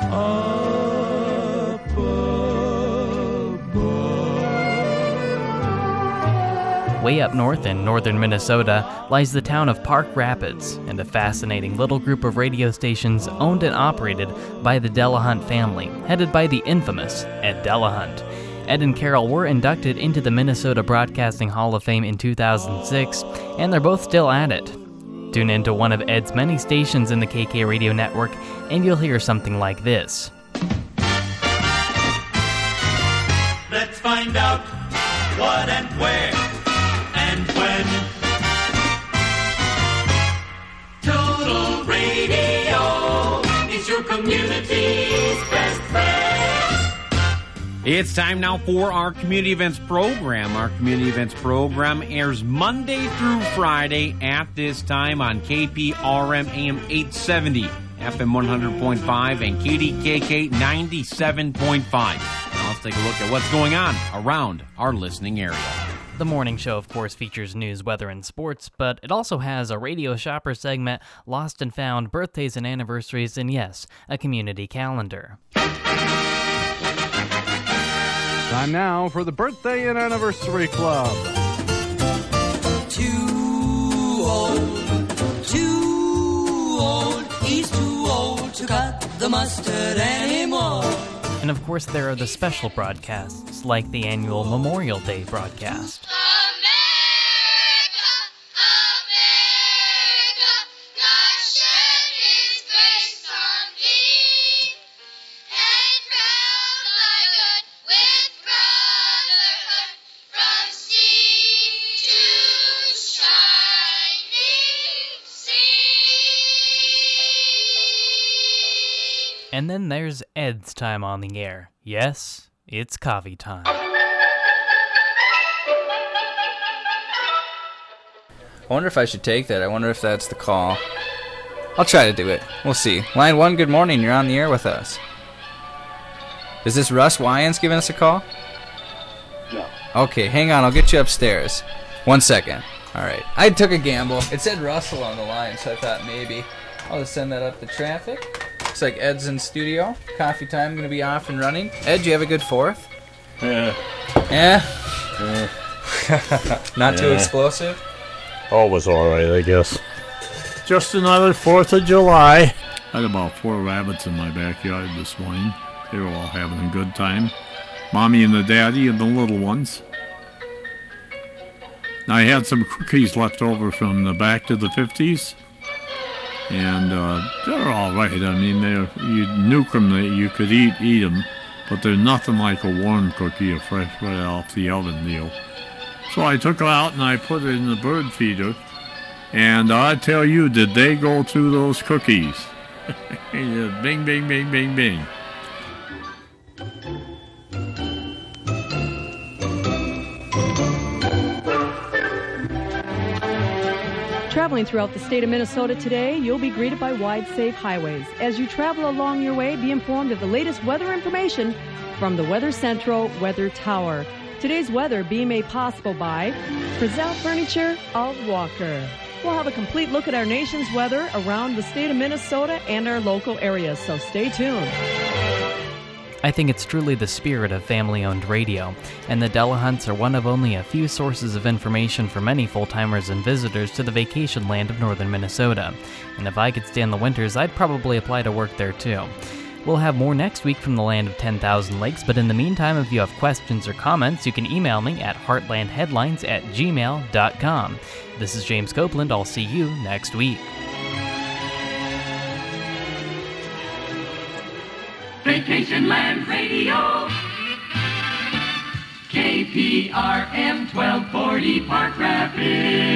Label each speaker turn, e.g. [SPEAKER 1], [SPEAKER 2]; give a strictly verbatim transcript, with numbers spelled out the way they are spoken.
[SPEAKER 1] up above.
[SPEAKER 2] Way up north in northern Minnesota lies the town of Park Rapids, and a fascinating little group of radio stations owned and operated by the Delahunt family, headed by the infamous Ed Delahunt. Ed and Carol were inducted into the Minnesota Broadcasting Hall of Fame in two thousand six, and they're both still at it. Tune into one of Ed's many stations in the K K Radio Network, and you'll hear something like this.
[SPEAKER 1] Let's find out what and where and when. Total Radio is your community's best friend.
[SPEAKER 3] It's time now for our community events program. Our community events program airs Monday through Friday at this time on K P R M A M eight seventy, F M one hundred point five, and K D K K ninety-seven point five. Now let's take a look at what's going on around our listening area.
[SPEAKER 2] The morning show, of course, features news, weather, and sports, but it also has a radio shopper segment, lost and found, birthdays and anniversaries, and yes, a community calendar.
[SPEAKER 4] Time now for the Birthday and Anniversary Club.
[SPEAKER 5] Too old, too old, he's too old to cut the mustard anymore.
[SPEAKER 2] And of course, there are the special broadcasts, like the annual Memorial Day broadcast. And then there's Ed's time on the air. Yes, it's coffee time.
[SPEAKER 6] I wonder if I should take that. I wonder if that's the call. I'll try to do it. We'll see. Line one, good morning. You're on the air with us. Is this Russ Wyans giving us a call?
[SPEAKER 7] No.
[SPEAKER 6] Okay, hang on. I'll get you upstairs. One second. All right. I took a gamble. It said Russell on the line, so I thought maybe I'll just send that up the traffic. Looks like Ed's in studio. Coffee time going to be off and running. Ed, you have a good fourth?
[SPEAKER 7] Yeah.
[SPEAKER 6] Yeah?
[SPEAKER 7] Yeah.
[SPEAKER 6] Not too
[SPEAKER 7] Yeah.
[SPEAKER 6] explosive?
[SPEAKER 7] All was alright, I guess. Just another fourth of July. I had about four rabbits in my backyard this morning. They were all having a good time. Mommy and the daddy and the little ones. I had some cookies left over from the back to the fifties. And uh, they're all right. I mean, they're, you nuke them, that you could eat eat them, but they're nothing like a warm cookie, a fresh right off the oven deal. So I took it out and I put it in the bird feeder, and I tell you, did they go through those cookies? Bing, bing, bing, bing, bing.
[SPEAKER 8] Traveling throughout the state of Minnesota today, you'll be greeted by wide, safe highways. As you travel along your way, be informed of the latest weather information from the Weather Central Weather Tower. Today's weather being made possible by Frizzell Furniture of Walker. We'll have a complete look at our nation's weather around the state of Minnesota and our local areas, so stay tuned.
[SPEAKER 2] I think it's truly the spirit of family-owned radio, and the Delahunts are one of only a few sources of information for many full-timers and visitors to the vacation land of northern Minnesota. And if I could stand the winters, I'd probably apply to work there too. We'll have more next week from the land of ten thousand lakes, but in the meantime, if you have questions or comments, you can email me at heartlandheadlines at gmail dot com. This is James Copeland. I'll see you next week.
[SPEAKER 1] Vacation Land Radio. K P R M twelve forty Park Rapids.